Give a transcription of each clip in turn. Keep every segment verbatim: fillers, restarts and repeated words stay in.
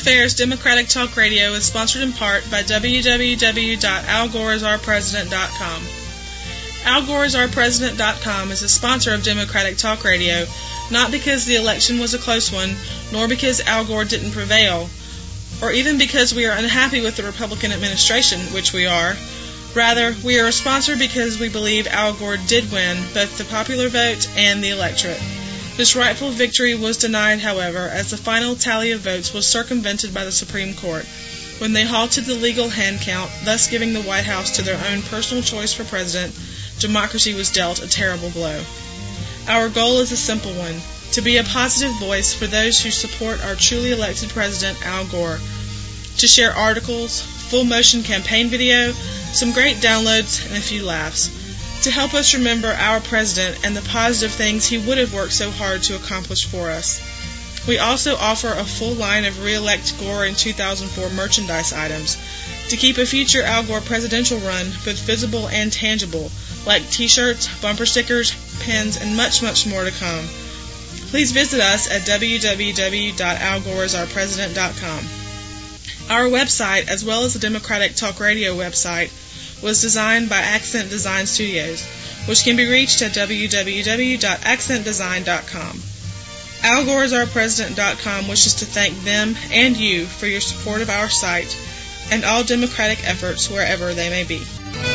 Fair's Democratic Talk Radio is sponsored in part by w w w dot al gore is our president dot com. al gore is our president dot com is a sponsor of Democratic Talk Radio, not because the election was a close one, nor because Al Gore didn't prevail, or even because we are unhappy with the Republican administration, which we are. Rather, we are a sponsor because we believe Al Gore did win both the popular vote and the electorate. This rightful victory was denied, however, as the final tally of votes was circumvented by the Supreme Court when they halted the legal hand count, thus giving the White House to their own personal choice for president. Democracy was dealt a terrible blow. Our goal is a simple one, to be a positive voice for those who support our truly elected president, Al Gore, to share articles, full motion campaign video, some great downloads, and a few laughs, to help us remember our president and the positive things he would have worked so hard to accomplish for us. We also offer a full line of Re-elect Gore in two thousand four merchandise items to keep a future Al Gore presidential run both visible and tangible, like t-shirts, bumper stickers, pins, and much, much more to come. Please visit us at w w w dot al gore is our president dot com. Our website, as well as the Democratic Talk Radio website, was designed by Accent Design Studios, which can be reached at w w w dot accent design dot com. al gore is our president dot com wishes to thank them and you for your support of our site and all Democratic efforts wherever they may be.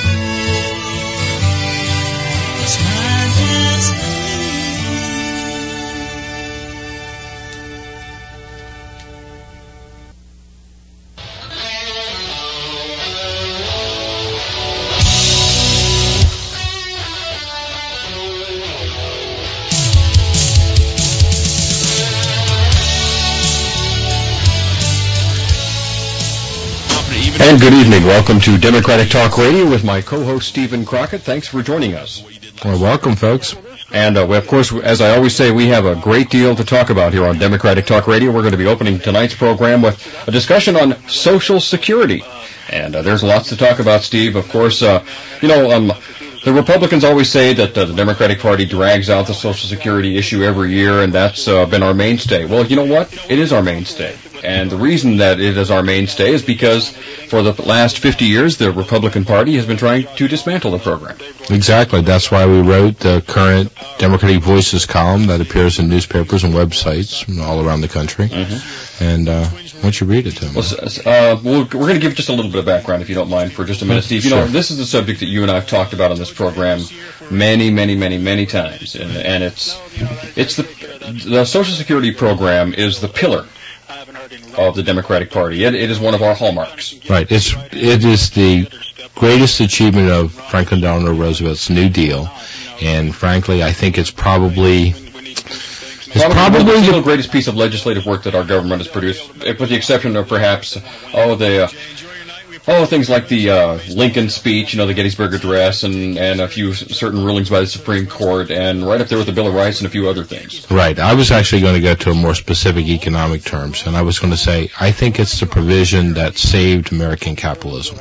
And good evening. Welcome to Democratic Talk Radio with my co-host Stephen Crockett. Thanks for joining us. Well, welcome, folks. And, uh, of course, as I always say, we have a great deal to talk about here on Democratic Talk Radio. We're going to be opening tonight's program with a discussion on Social Security. And uh, there's lots to talk about, Steve. Of course, uh, you know, um, the Republicans always say that uh, the Democratic Party drags out the Social Security issue every year, and that's uh, been our mainstay. Well, you know what? It is our mainstay. And the reason that it is our mainstay is because for the last fifty years, the Republican Party has been trying to dismantle the program. Exactly. That's why we wrote the current Democratic Voices column that appears in newspapers and websites all around the country. Mm-hmm. And uh, why don't you read it to me? Well, uh, we're going to give just a little bit of background, if you don't mind, for just a minute, Steve. You sure. know, this is a subject that you and I have talked about on this program many, many, many, many times. And, and it's it's the the Social Security program is the pillar of the Democratic Party. It, it is one of our hallmarks. Right. It's it is the greatest achievement of Franklin Delano Roosevelt's New Deal, and frankly, I think it's probably it's probably, probably the the single greatest piece of legislative work that our government has produced, with the exception of perhaps oh the. Uh, Oh, things like the uh, Lincoln speech, you know, the Gettysburg Address, and, and a few certain rulings by the Supreme Court, and right up there with the Bill of Rights and a few other things. Right. I was actually going to go to a more specific economic terms, and I was going to say I think it's the provision that saved American capitalism.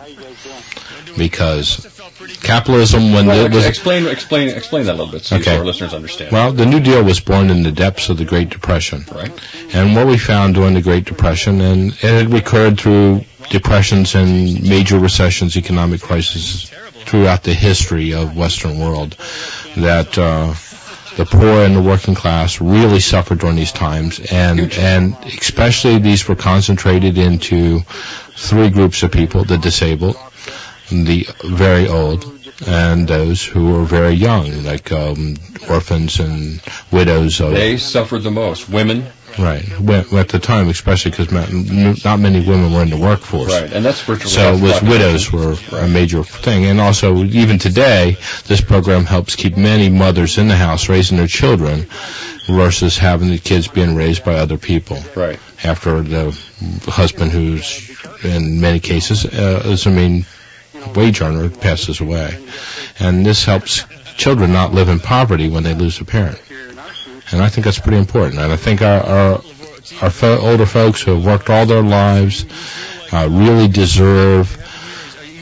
Because capitalism, when well, it was... Explain, explain, explain that a little bit so, okay. so our listeners understand. Well, the New Deal was born in the depths of the Great Depression. Right. And what we found during the Great Depression, and it recurred through depressions and major recessions, economic crises throughout the history of Western world, that uh, the poor and the working class really suffered during these times, and and especially these were concentrated into three groups of people: the disabled, the very old, and those who were very young, like um, orphans and widows. Of, they suffered the most. Women. Right. Well, at the time, especially because not many women were in the workforce. Right, and that's virtually... So it was widows were right. a major thing. And also, even today, this program helps keep many mothers in the house raising their children versus having the kids being raised by other people. Right. After the husband, who's, in many cases, uh, is, I mean, wage earner, passes away. And this helps children not live in poverty when they lose a parent. And I think that's pretty important. And I think our our, our fo- older folks who have worked all their lives uh, really deserve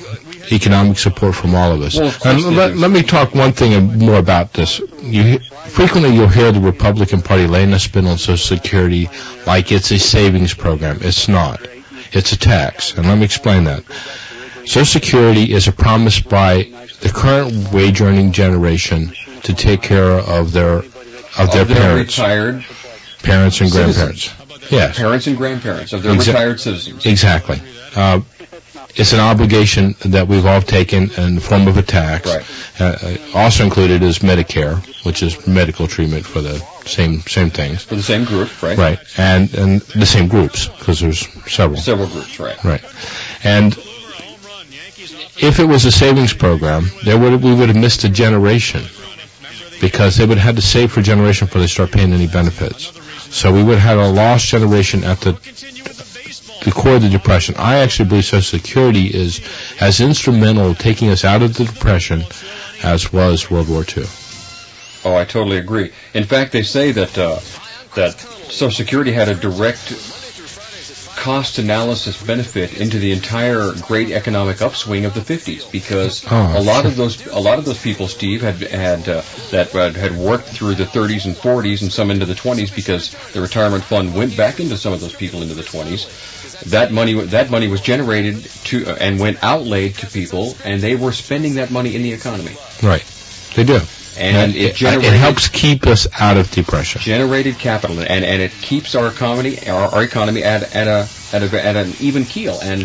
economic support from all of us. Well, of and let, let me talk one thing more about this. You, frequently you'll hear the Republican Party laying a spin on Social Security like it's a savings program. It's not. It's a tax. And let me explain that. Social Security is a promise by the current wage-earning generation to take care of their of their, of their parents, retired parents and citizens. grandparents. Yes, parents and grandparents of their Exa- retired citizens. Exactly. Uh, it's an obligation that we've all taken in the form of a tax. Right. Uh, also included is Medicare, which is medical treatment for the same same things. For the same group, right? Right, and and the same groups because there's several. Several groups, right? Right, and if it was a savings program, there would we would have missed a generation because they would have had to save for a generation before they start paying any benefits. So we would have had a lost generation at the the core of the Depression. I actually believe Social Security is as instrumental in taking us out of the Depression as was World War Two. Oh, I totally agree. In fact, they say that uh, that Social Security had a direct cost analysis benefit into the entire great economic upswing of the fifties, because oh, a lot sure. of those a lot of those people, Steve, had had uh, that uh, had worked through the thirties and forties and some into the twenties, because the retirement fund went back into some of those people into the twenties. That money that money was generated to uh, and went outlaid to people, and they were spending that money in the economy. Right, they do. And, and it, generated, it helps keep us out of depression. Generated capital, and, and it keeps our economy our, our economy at at a at a at an even keel. And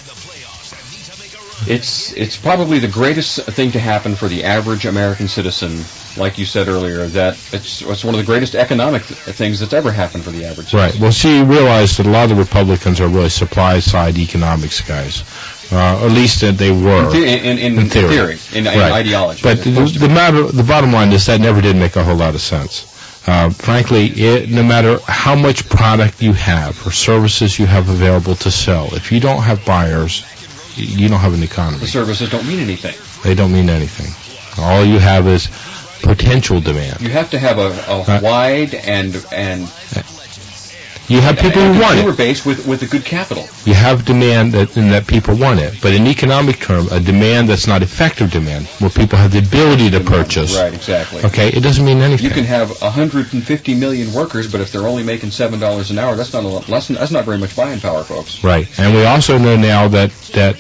it's it's probably the greatest thing to happen for the average American citizen. Like you said earlier, that it's it's one of the greatest economic th- things that's ever happened for the average citizen. Right. Well, see, you realize that a lot of the Republicans are really supply side economics guys. Uh, or at least that they were. In, the- in, in, in theory, theory, in, in right. ideology. But the, the matter, the bottom line is that never did make a whole lot of sense. Uh, frankly, it, no matter how much product you have or services you have available to sell, if you don't have buyers, you don't have an economy. The services don't mean anything. They don't mean anything. All you have is potential demand. You have to have a, a uh, wide and and you have people and who want consumer it. base with with a good capital. You have demand that and that people want it, but in economic term, a demand that's not effective demand, where people have the ability to purchase. Right, exactly. Okay, it doesn't mean anything. You can have one hundred fifty million workers, but if they're only making seven dollars an hour, that's not a lot, that's, that's not very much buying power, folks. Right, and we also know now that that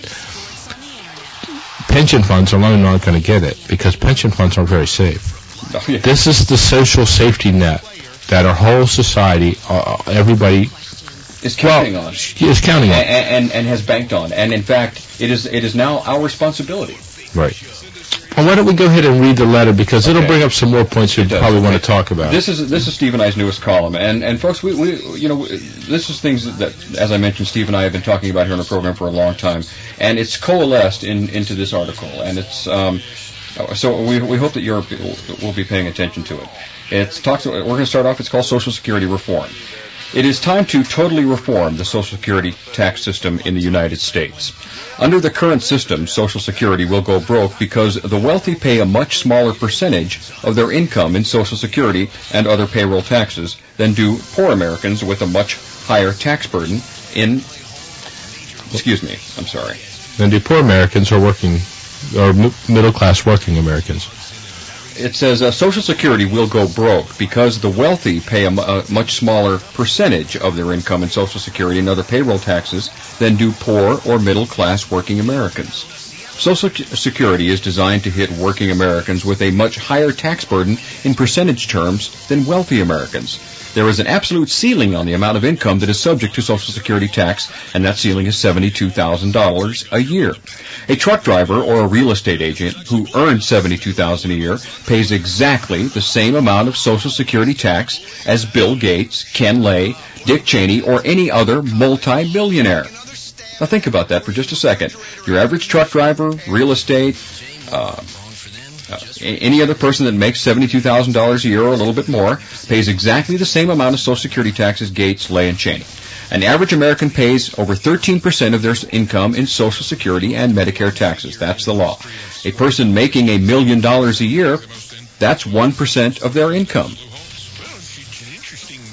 pension funds alone aren't going to get it because pension funds are very safe. Oh, yeah. This is the social safety net that our whole society, uh, everybody is counting well, on. Is counting on. And, and and has banked on. And in fact, it is it is now our responsibility. Right. Well, why don't we go ahead and read the letter, because it'll okay. bring up some more points you probably want to talk about. This is this is Steve and I's newest column, and and folks, we, we you know this is things that, that, as I mentioned, Steve and I have been talking about here on the program for a long time, and it's coalesced in into this article, and it's um, so we we hope that you're will be paying attention to it. It's talks. We're going to start off. It's called Social Security Reform. It is time to totally reform the Social Security tax system in the United States. Under the current system, Social Security will go broke because the wealthy pay a much smaller percentage of their income in Social Security and other payroll taxes than do poor Americans with a much higher tax burden in, excuse me, I'm sorry. Than do poor Americans or working, or middle-class working Americans. It says uh, Social Security will go broke because the wealthy pay a, m- a much smaller percentage of their income in Social Security and other payroll taxes than do poor or middle-class working Americans. Social Security is designed to hit working Americans with a much higher tax burden in percentage terms than wealthy Americans. There is an absolute ceiling on the amount of income that is subject to Social Security tax, and that ceiling is seventy-two thousand dollars a year. A truck driver or a real estate agent who earns seventy-two thousand dollars a year pays exactly the same amount of Social Security tax as Bill Gates, Ken Lay, Dick Cheney, or any other multi-billionaire. Now think about that for just a second. Your average truck driver, real estate, uh, Uh, any other person that makes seventy-two thousand dollars a year or a little bit more pays exactly the same amount of Social Security tax as Gates, Lay, and Cheney. An average American pays over thirteen percent of their income in Social Security and Medicare taxes. That's the law. A person making a million dollars a year, that's one percent of their income.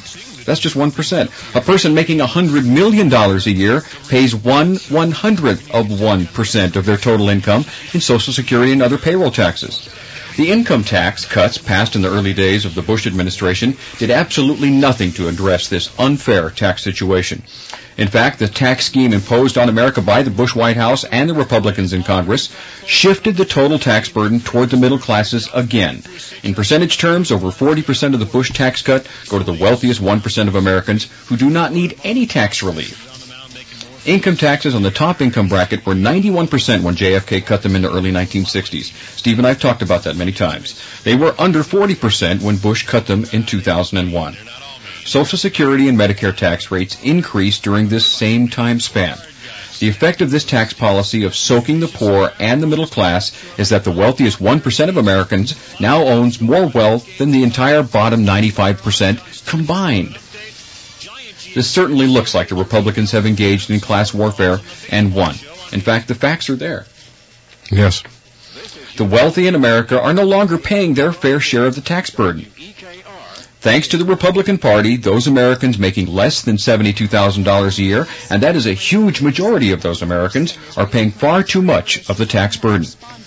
That's just one percent. A person making one hundred million dollars a year pays one one-hundredth of one percent of their total income in Social Security and other payroll taxes. The income tax cuts passed in the early days of the Bush administration did absolutely nothing to address this unfair tax situation. In fact, the tax scheme imposed on America by the Bush White House and the Republicans in Congress shifted the total tax burden toward the middle classes again. In percentage terms, over forty percent of the Bush tax cut go to the wealthiest one percent of Americans who do not need any tax relief. Income taxes on the top income bracket were ninety-one percent when J F K cut them in the early nineteen sixties. Steve and I have talked about that many times. They were under forty percent when Bush cut them in two thousand one. Social Security and Medicare tax rates increased during this same time span. The effect of this tax policy of soaking the poor and the middle class is that the wealthiest one percent of Americans now owns more wealth than the entire bottom ninety-five percent combined. This certainly looks like the Republicans have engaged in class warfare and won. In fact, the facts are there. Yes. The wealthy in America are no longer paying their fair share of the tax burden. Thanks to the Republican Party, those Americans making less than seventy-two thousand dollars a year, and that is a huge majority of those Americans, are paying far too much of the tax burden.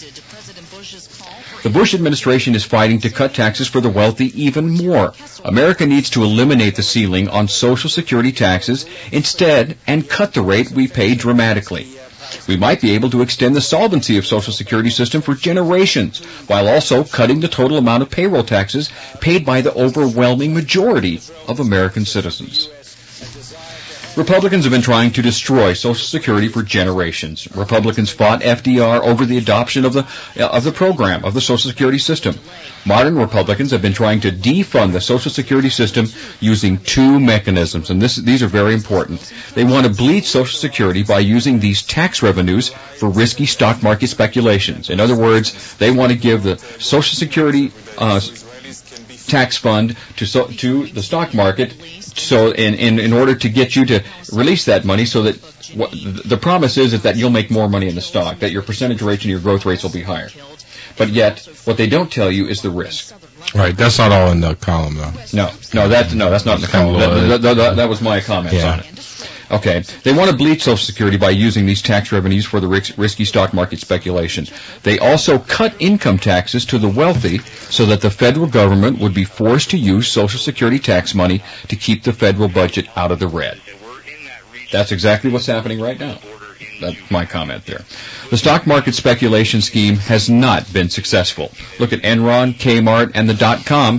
The Bush administration is fighting to cut taxes for the wealthy even more. America needs to eliminate the ceiling on Social Security taxes instead and cut the rate we pay dramatically. We might be able to extend the solvency of Social Security system for generations while also cutting the total amount of payroll taxes paid by the overwhelming majority of American citizens. Republicans have been trying to destroy Social Security for generations. Republicans fought F D R over the adoption of the of the program, of the Social Security system. Modern Republicans have been trying to defund the Social Security system using two mechanisms, and this, these are very important. They want to bleed Social Security by using these tax revenues for risky stock market speculations. In other words, they want to give the Social Security uh, tax fund to so, to the stock market so in, in, in order to get you to release that money so that what, the promise is, is that you'll make more money in the stock, that your percentage rates and your growth rates will be higher. But yet, what they don't tell you is the risk. Right, that's not all in the column, though. No, no, that no, that's not in the column. That, that, that, that was my comments yeah. on it. Okay, they want to bleed Social Security by using these tax revenues for the risky stock market speculation. They also cut income taxes to the wealthy so that the federal government would be forced to use Social Security tax money to keep the federal budget out of the red. That's exactly what's happening right now. That's my comment there. The stock market speculation scheme has not been successful. Look at Enron, Kmart, and the dot-com,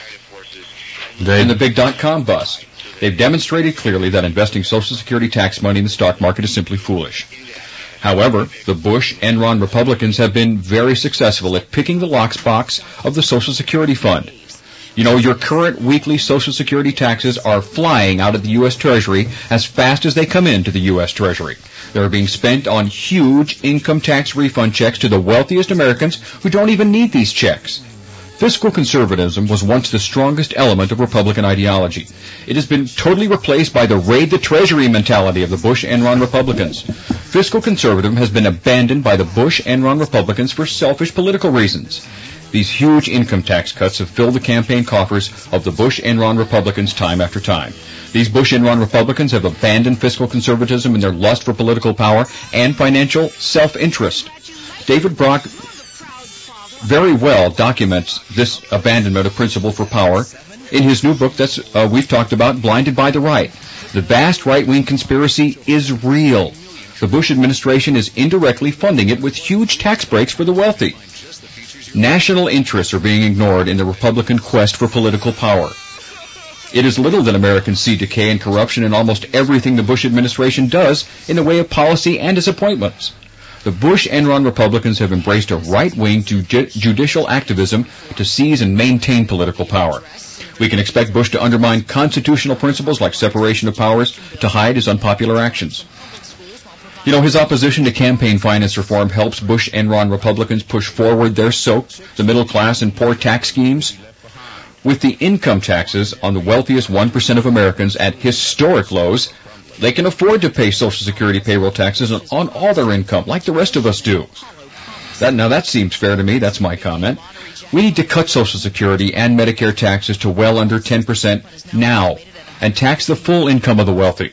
They, and the big dot-com bust. They've demonstrated clearly that investing Social Security tax money in the stock market is simply foolish. However, the Bush Enron Republicans have been very successful at picking the lockbox of the Social Security fund. You know, your current weekly Social Security taxes are flying out of the U S Treasury as fast as they come into the U S Treasury. They're being spent on huge income tax refund checks to the wealthiest Americans who don't even need these checks. Fiscal conservatism was once the strongest element of Republican ideology. It has been totally replaced by the raid the Treasury mentality of the Bush Enron Republicans. Fiscal conservatism has been abandoned by the Bush Enron Republicans for selfish political reasons. These huge income tax cuts have filled the campaign coffers of the Bush Enron Republicans time after time. These Bush Enron Republicans have abandoned fiscal conservatism in their lust for political power and financial self-interest. David Brock very well documents this abandonment of principle for power in his new book that's uh, we've talked about, Blinded by the Right. The vast right-wing conspiracy is real. The Bush administration is indirectly funding it with huge tax breaks for the wealthy. National interests are being ignored in the Republican quest for political power. It is little that Americans see decay and corruption in almost everything the Bush administration does in the way of policy and its appointments. The Bush Enron Republicans have embraced a right-wing ju- judicial activism to seize and maintain political power. We can expect Bush to undermine constitutional principles like separation of powers to hide his unpopular actions. You know, his opposition to campaign finance reform helps Bush Enron Republicans push forward their soak, the middle class, and poor tax schemes. With the income taxes on the wealthiest one percent of Americans at historic lows, they can afford to pay Social Security payroll taxes on, on all their income, like the rest of us do. That, now, that seems fair to me. That's my comment. We need to cut Social Security and Medicare taxes to well under ten percent now. and tax the full income of the wealthy.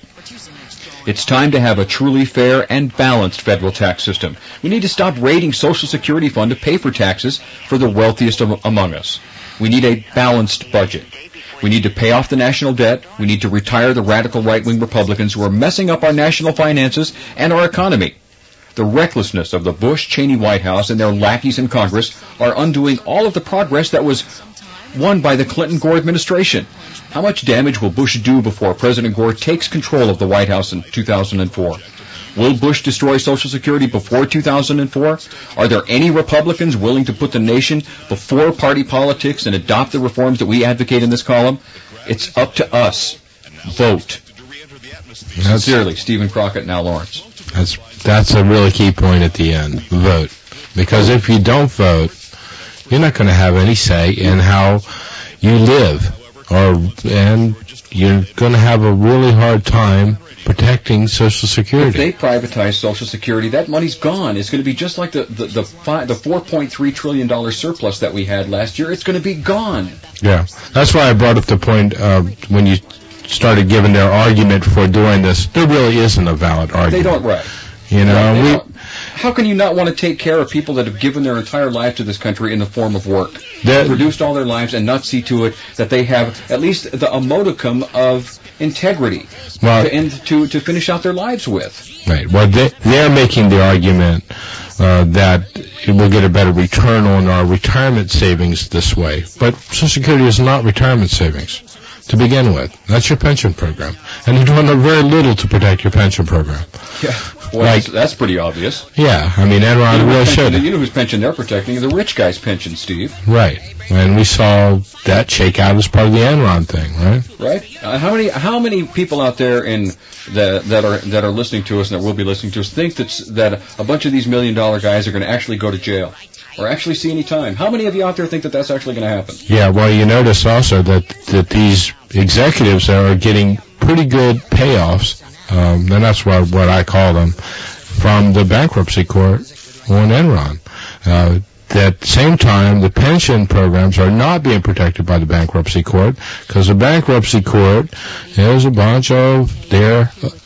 It's time to have a truly fair and balanced federal tax system. We need to stop raiding Social Security Fund to pay for taxes for the wealthiest of, among us. We need a balanced budget. We need to pay off the national debt. We need to retire the radical right-wing Republicans who are messing up our national finances and our economy. The recklessness of the Bush-Cheney White House and their lackeys in Congress are undoing all of the progress that was won by the Clinton-Gore administration. How much damage will Bush do before President Gore takes control of the White House in two thousand four? Will Bush destroy Social Security before two thousand four? Are there any Republicans willing to put the nation before party politics and adopt the reforms that we advocate in this column? It's up to us. Vote. Sincerely, Stephen Crockett, now Lawrence. That's that's a really key point at the end. Vote. Because if you don't vote, you're not going to have any say in how you live, or and you're going to have a really hard time protecting Social Security. If they privatize Social Security, that money's gone. It's going to be just like the the the, five, the four point three trillion dollars surplus that we had last year. It's going to be gone. Yeah, that's why I brought up the point uh, when you started giving their argument for doing this. There really isn't a valid argument. They don't, right. You know, right, we. Don't. How can you not want to take care of people that have given their entire life to this country in the form of work? They've produced all their lives and not see to it that they have at least the a modicum of integrity well, to, end, to, to finish out their lives with. Right. Well, they, they're making the argument uh, that we'll get a better return on our retirement savings this way. But Social Security is not retirement savings to begin with. That's your pension program. And you're doing very little to protect your pension program. Yeah. Well, like, that's, that's pretty obvious. Yeah, I mean, Enron you know really showed it. You know whose pension they're protecting? The rich guy's pension, Steve. Right, and we saw that shake out as part of the Enron thing, right? Right. Uh, how many how many people out there in the, that are that are listening to us and that will be listening to us think that that a bunch of these million dollar guys are going to actually go to jail or actually see any time? How many of you out there think that that's actually going to happen? Yeah. Well, you notice also that that these executives are getting pretty good payoffs. Um, and that's what, what I call them, from the bankruptcy court on Enron. Uh, at the same time, the pension programs are not being protected by the bankruptcy court because the bankruptcy court is a bunch of their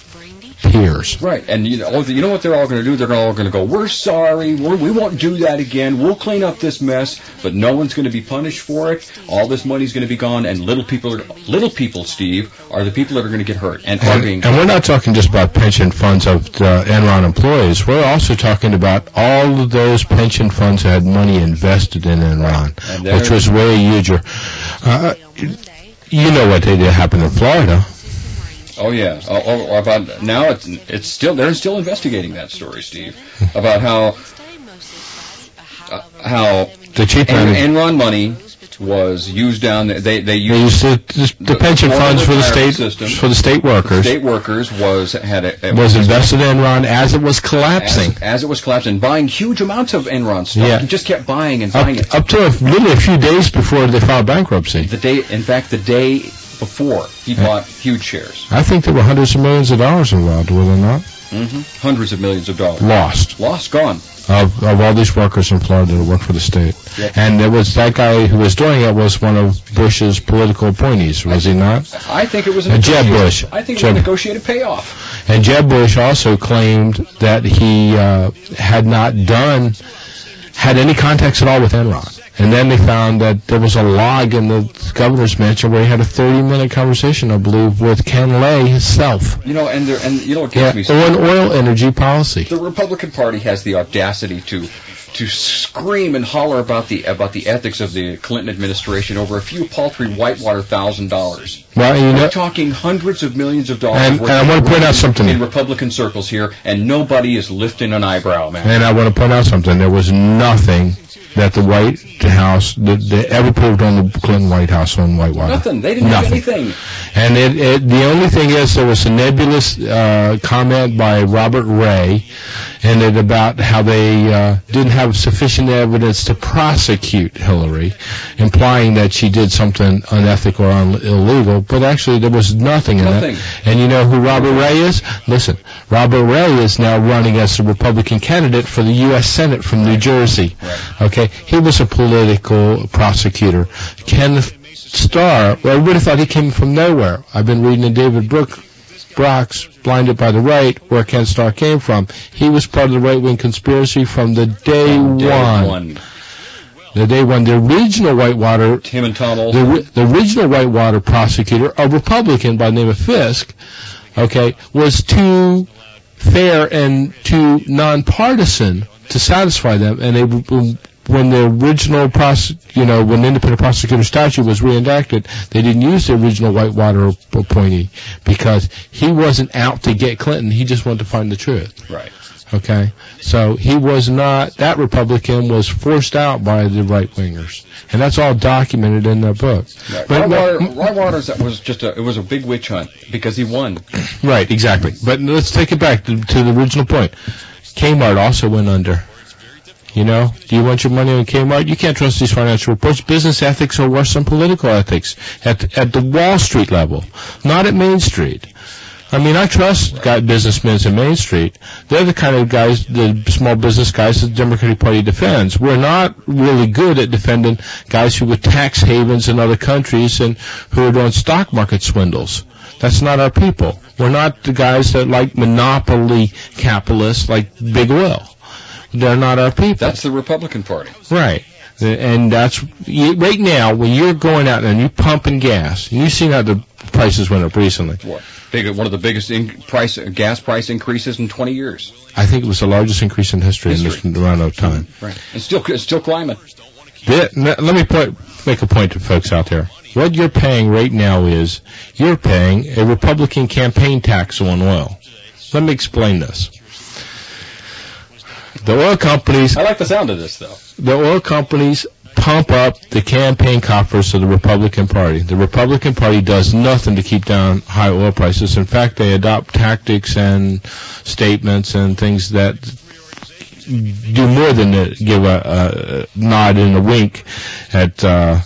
peers. Right, and you know, you know what they're all going to do? They're all going to go, we're sorry, we're, we won't do that again, we'll clean up this mess, but no one's going to be punished for it. All this money's going to be gone, and little people, are, little people, Steve, are the people that are going to get hurt. And, and, are being and we're not talking just about pension funds of the Enron employees. We're also talking about all of those pension funds that had money invested in Enron, which was way huger. Uh, you know what they did happen in Florida. Oh yeah. Oh, oh, about now it's it's still they're still investigating that story, Steve, about how uh, how the cheap En- Enron money was used down. They they used, they used the, the, the pension funds for the state system, for the state workers. The state workers was had a, a, was invested in Enron as it was collapsing. As, as it was collapsing, buying huge amounts of Enron stock. Yeah. He just kept buying and buying up, it up to a, literally a few days before they filed bankruptcy. The day, in fact, the day before he bought huge shares. I think there were hundreds of millions of dollars involved, were there not? Mm-hmm. Hundreds of millions of dollars. Lost. Lost, gone. Of, of all these workers in Florida that work for the state. Yep. And it was that guy who was doing it was one of Bush's political appointees, was he not? I think it was a uh, Jeb Bush. I think it Jeb. was a negotiated payoff. And Jeb Bush also claimed that he uh, had not done, had any contacts at all with Enron. And then they found that there was a log in the governor's mansion where he had a thirty-minute conversation, I believe, with Ken Lay himself. You know, and there, and you know what gets yeah, me? So on oil energy policy. The Republican Party has the audacity to to scream and holler about the about the ethics of the Clinton administration over a few paltry whitewater thousand dollars. Well, you know, we're talking hundreds of millions of dollars. And, and I want to point out something in Republican circles here, and nobody is lifting an eyebrow, man. And I want to point out something. There was nothing that the White House, that they ever proved on the Clinton White House on Whitewater. Nothing. They didn't Nothing. have anything. And it, it, the only thing is there was a nebulous uh, comment by Robert Ray in it about how they uh, didn't have sufficient evidence to prosecute Hillary, implying that she did something unethical or un- illegal, but actually there was nothing in nothing. that. And you know who Robert Ray is? Listen, Robert Ray is now running as a Republican candidate for the U S Senate from New Jersey. Right. Okay, he was a political prosecutor. Kenneth star, well, everybody thought he came from nowhere. I've been reading in David Brooks, Brock's Blinded by the Right, where Ken Starr came from. He was part of the right-wing conspiracy from the day, day one. one. The day one. The original Whitewater, Tim and Tom Olson. the, the original Whitewater prosecutor, a Republican by the name of Fisk, okay, was too fair and too nonpartisan to satisfy them, and they, when the original prose, you know, when the independent prosecutor statute was reenacted, they didn't use the original Whitewater appointee because he wasn't out to get Clinton. He just wanted to find the truth. Right. Okay? So he was not, that Republican was forced out by the right-wingers. And that's all documented in their book. Right. But, Whitewater, Whitewater's, that was just a, it was a big witch hunt because he won. Right, exactly. But let's take it back to, to the original point. Kmart also went under. You know, do you want your money on Kmart? You can't trust these financial reports. Business ethics are worse than political ethics at at the Wall Street level, not at Main Street. I mean, I trust guy, businessmen in Main Street. They're the kind of guys, the small business guys that the Democratic Party defends. We're not really good at defending guys who were tax havens in other countries and who are doing stock market swindles. That's not our people. We're not the guys that like monopoly capitalists like big oil. They're not our people. That's the Republican Party. Right. And that's, right now, when you're going out and you're pumping gas, and you've seen how the prices went up recently. What? Big, one of the biggest in price, gas price increases in twenty years. I think it was the largest increase in history, history. in this amount of time. Right. And still, it's still climbing. The, let me point, make a point to folks out there. What you're paying right now is, you're paying a Republican campaign tax on oil. Let me explain this. The oil companies... I like the sound of this, though. The oil companies pump up the campaign coffers of the Republican Party. The Republican Party does nothing to keep down high oil prices. In fact, they adopt tactics and statements and things that do more than to give a, a nod and a wink at uh,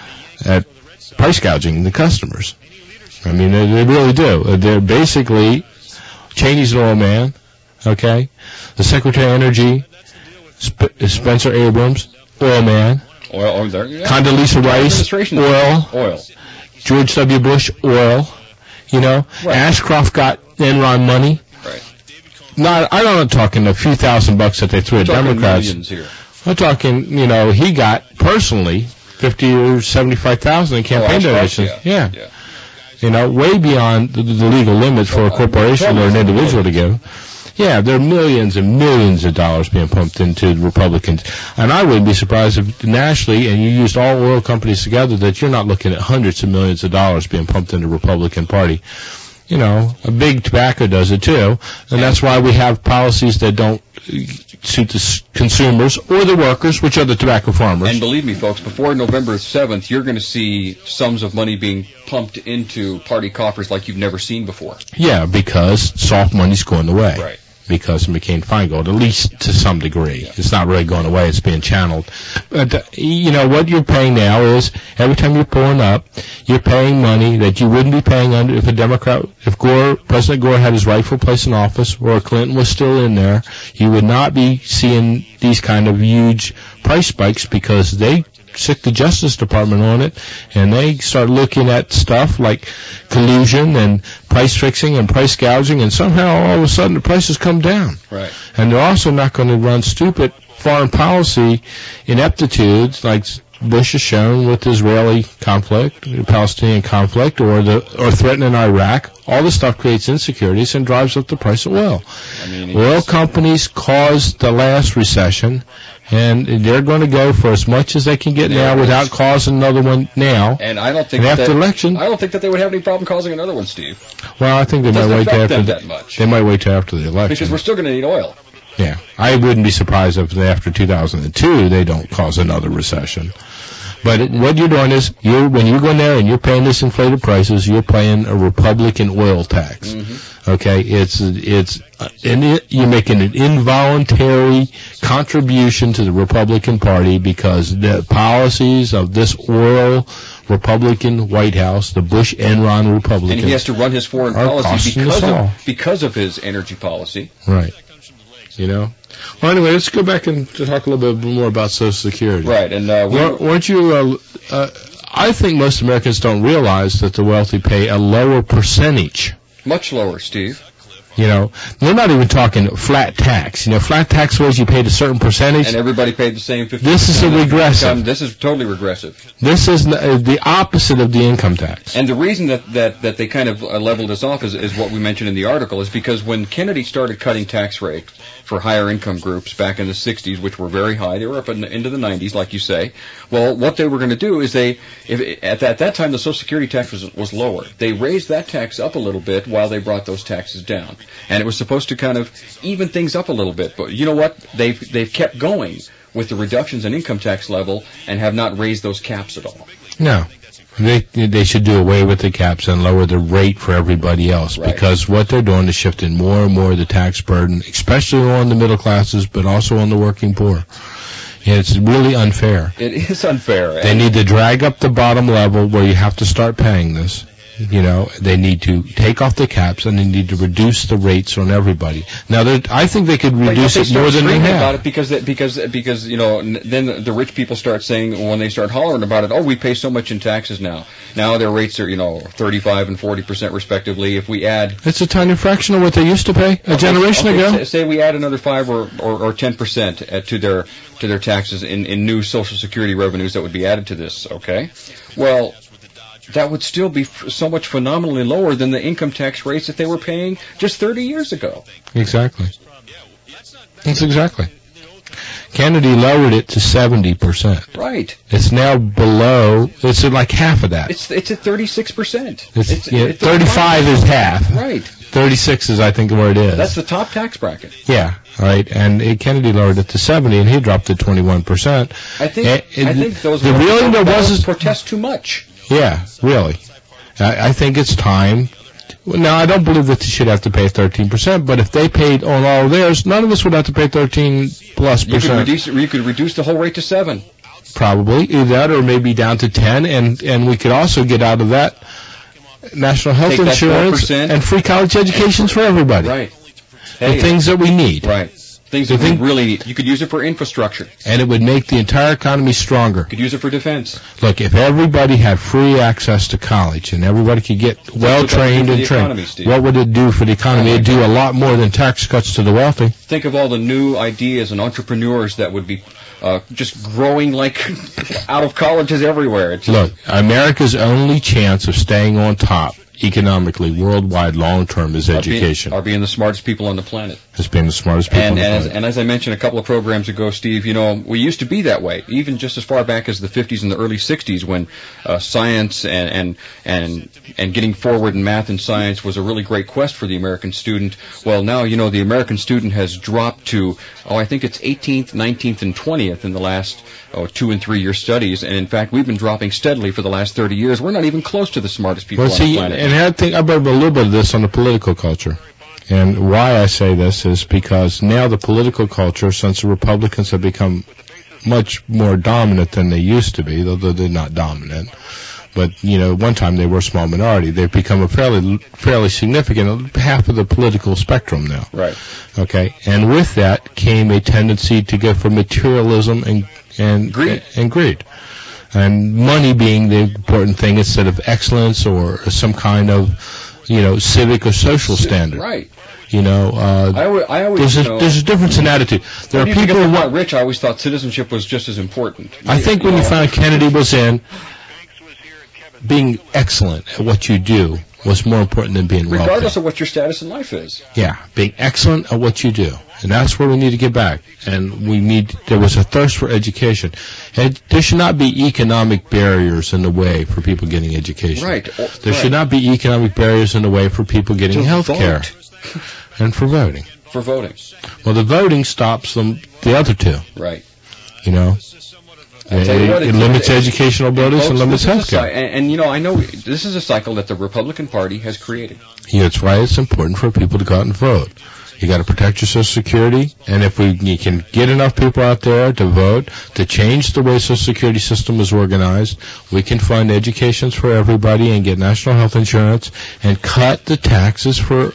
at price gouging the customers. I mean, they, they really do. They're basically Cheney's an oil man. Okay, the Secretary of Energy, Sp- Spencer Abrams, oil man. Oil, oh, there, yeah. Condoleezza Rice, oil. Oil. George W. Bush, oil. You know, right. Ashcroft got Enron money. Right. Not, I'm not talking a few thousand bucks that they threw at Democrats. Millions here. I'm talking, you know, he got personally fifty or seventy-five thousand in campaign oh, donations. Yeah. Yeah. yeah. You know, way beyond the, the legal limits for a corporation or an individual to give. Yeah, there are millions and millions of dollars being pumped into the Republicans. And I wouldn't be surprised if nationally, and you used all oil companies together, that you're not looking at hundreds of millions of dollars being pumped into the Republican Party. You know, a big tobacco does it too. And that's why we have policies that don't suit the consumers or the workers, which are the tobacco farmers. And believe me, folks, before November seventh, you're going to see sums of money being pumped into party coffers like you've never seen before. Yeah, because soft money's going away. Right. Because of McCain-Feingold, at least to some degree. Yeah. It's not really going away. It's being channeled. But, uh, you know, what you're paying now is, every time you're pulling up, you're paying money that you wouldn't be paying under if a Democrat, if Gore, President Gore had his rightful place in office, or Clinton was still in there, you would not be seeing these kind of huge price spikes because they sick the Justice Department on it, and they start looking at stuff like collusion and price fixing and price gouging, and somehow all of a sudden the prices come down. Right. And they're also not going to run stupid foreign policy ineptitudes like Bush has shown with the Israeli conflict, the Palestinian conflict, or the or threatening Iraq. All this stuff creates insecurities and drives up the price of oil. I mean, oil companies caused the last recession, and they're going to go for as much as they can get now without causing another one now. And I don't think and that, after election, I don't think that they would have any problem causing another one, Steve. Well, I think they might wait till after that that much. They might wait till after the election because we're still going to need oil. Yeah, I wouldn't be surprised if after two thousand two they don't cause another recession. But it, what you're doing is, you're, when you go in there and you're paying this inflated prices, you're paying a Republican oil tax. Mm-hmm. Okay, it's it's uh, and it, you're making an involuntary contribution to the Republican Party because the policies of this oil Republican White House, the Bush Enron Republicans, and he has to run his foreign policy because of because of his energy policy. Right. You know. Well, anyway, let's go back and to talk a little bit more about Social Security. Right, and uh, we weren't you? Uh, uh, I think most Americans don't realize that the wealthy pay a lower percentage. Much lower, Steve. You know, we're not even talking flat tax. You know, flat tax was you paid a certain percentage. And everybody paid the same fifty percent. This is a regressive. Income. This is totally regressive. This is the opposite of the income tax. And the reason that, that, that they kind of leveled us off is, is what we mentioned in the article, is because when Kennedy started cutting tax rates for higher income groups back in the sixties, which were very high, they were up in the, into the nineties, like you say. Well, what they were going to do is they, if, at, that, at that time, the Social Security tax was, was lower. They raised that tax up a little bit while they brought those taxes down. And it was supposed to kind of even things up a little bit. But you know what? They've, they've kept going with the reductions in income tax level and have not raised those caps at all. No. They they should do away with the caps and lower the rate for everybody else, right. Because what they're doing is shifting more and more of the tax burden, especially on the middle classes, but also on the working poor. And it's really unfair. It is unfair. They need to drag up the bottom level where you have to start paying this. You know, they need to take off the caps and they need to reduce the rates on everybody. Now, I think they could reduce they it more than they have. About it because, they, because, because you know, then the rich people start saying when they start hollering about it, oh, we pay so much in taxes now. Now their rates are, you know, thirty-five and forty percent respectively. If we add, it's a tiny fraction of what they used to pay a okay, generation okay, ago. Say, say we add another five or or, or ten percent to their to their taxes in in new Social Security revenues that would be added to this. Okay, well. That would still be f- so much phenomenally lower than the income tax rates that they were paying just thirty years ago. Exactly. That's exactly. Kennedy lowered it to seventy percent. Right. It's now below, it's at like half of that. It's it's at thirty-six percent. It's, it's, yeah, it's thirty-five is half. Right. thirty-six is, I think, where it is. That's the top tax bracket. Yeah, right. And it, Kennedy lowered it to seventy, and he dropped it twenty-one percent. I think, and, I think those the really there was protest too much. Yeah, really. I, I think it's time. Now, I don't believe that they should have to pay thirteen percent, but if they paid on all of theirs, none of us would have to pay thirteen plus percent. You could reduce, you could reduce the whole rate to seven. Probably, either that or maybe down to ten, and, and we could also get out of that national health Take insurance and free college educations for everybody. Right. Hey, the things that we need. Right. Things that we really need. You could use it for infrastructure. And it would make the entire economy stronger. You could use it for defense. Look, if everybody had free access to college and everybody could get well-trained and trained, what would it do for the economy? It'd do a lot more than tax cuts to the wealthy. Think of all the new ideas and entrepreneurs that would be uh, just growing like out of colleges everywhere. It's Look, America's only chance of staying on top economically, worldwide, long-term is education. Are being, are being the smartest people on the planet. As being the smartest people and, on the and planet. As, and as I mentioned a couple of programs ago, Steve, you know, we used to be that way, even just as far back as the fifties and the early sixties when uh, science and, and, and, and getting forward in math and science was a really great quest for the American student. Well, now, you know, the American student has dropped to, oh, I think it's eighteenth, nineteenth, and twentieth in the last oh, two and three year studies. And in fact, we've been dropping steadily for the last thirty years. We're not even close to the smartest people well, on see, the planet. And I think I brought a little bit of this on the political culture. And why I say this is because now the political culture, since the Republicans have become much more dominant than they used to be, though they're not dominant. But, you know, one time they were a small minority. They've become a fairly fairly significant, half of the political spectrum now. Right. Okay. And with that came a tendency to go for materialism and, and, greed. and greed. And money being the important thing instead of excellence or some kind of, you know, civic or social standard. Right. You know, uh, I always, I always there's, a, know, there's a difference in attitude. There are people who who are rich. I always thought citizenship was just as important. I think you when know, you found Kennedy was in, being excellent at what you do was more important than being wealthy. Regardless of what your status in life is. Yeah, being excellent at what you do. And that's where we need to get back. And we need, there was a thirst for education. And there should not be economic barriers in the way for people getting education. Right. There right. should not be economic barriers in the way for people getting health care. And for voting. For voting. Well, the voting stops them, the other two. Right. You know? It, you what, it, it limits it, educational abilities and limits health care. And, and, you know, I know this is a cycle that the Republican Party has created. Yeah, that's why it's important for people to go out and vote. You got to protect your Social Security, and if we you can get enough people out there to vote, to change the way Social Security system is organized, we can fund educations for everybody and get national health insurance and cut the taxes for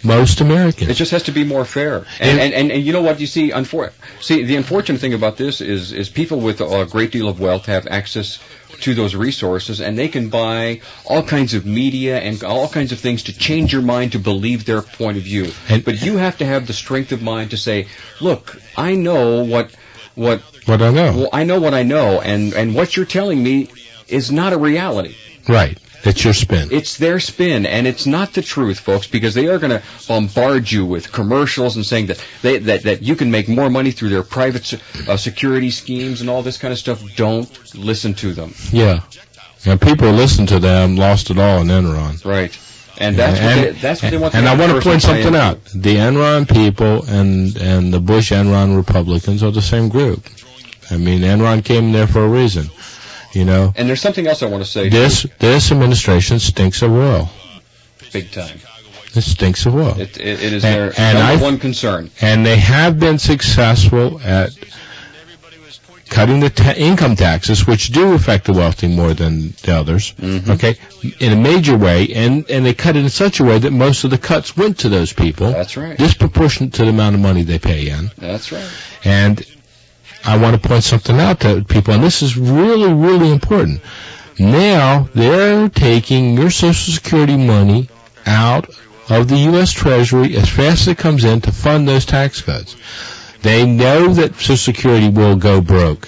most Americans. It just has to be more fair. And and, and, and, and you know what you see? Unfor- see, the unfortunate thing about this is is people with a great deal of wealth have access to those resources, and they can buy all kinds of media and all kinds of things to change your mind to believe their point of view. And, but you have to have the strength of mind to say, look, I know what what what I know. Well, I know what I know, and and what you're telling me is not a reality. Right. It's your spin. It's their spin, and it's not the truth, folks, because they are going to bombard you with commercials and saying that they that, that you can make more money through their private uh, security schemes and all this kind of stuff. Don't listen to them. Yeah. And people who listen to them lost it all in Enron. Right. And that's and, what they, that's what they want. And I want to point something into. out. The Enron people and and the Bush Enron Republicans are the same group. I mean, Enron came there for a reason. You know, and there's something else I want to say. This this administration stinks of oil. Big time. It stinks of oil. It, it, it is and, their and number I've, one concern. And they have been successful at cutting the ta- income taxes, which do affect the wealthy more than the others. Mm-hmm. Okay, in a major way, and and they cut it in such a way that most of the cuts went to those people. That's right. Disproportionate to the amount of money they pay in. That's right. And I want to point something out to people, and this is really, really important. Now, they're taking your Social Security money out of the U S Treasury as fast as it comes in to fund those tax cuts. They know that Social Security will go broke.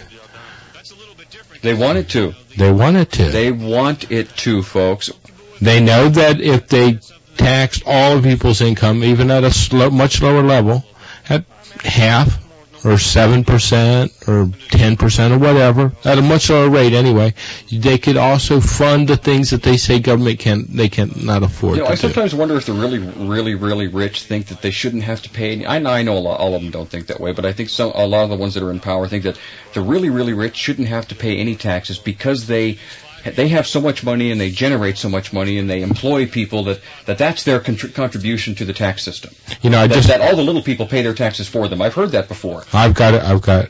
They want it to. They want it to. They want it to, folks. They know that if they taxed all of people's income, even at a slow, much lower level, at half, or seven percent, or ten percent, or whatever, at a much lower rate anyway, they could also fund the things that they say government can they cannot afford. You know, to I sometimes do. wonder if the really, really, really rich think that they shouldn't have to pay any. I know, I know a lot, all of them don't think that way, but I think some, a lot of the ones that are in power think that the really, really rich shouldn't have to pay any taxes because they they have so much money and they generate so much money and they employ people that, that that's their contr- contribution to the tax system. You know, I that, just that all the little people pay their taxes for them. I've heard that before. I've got it. I've got.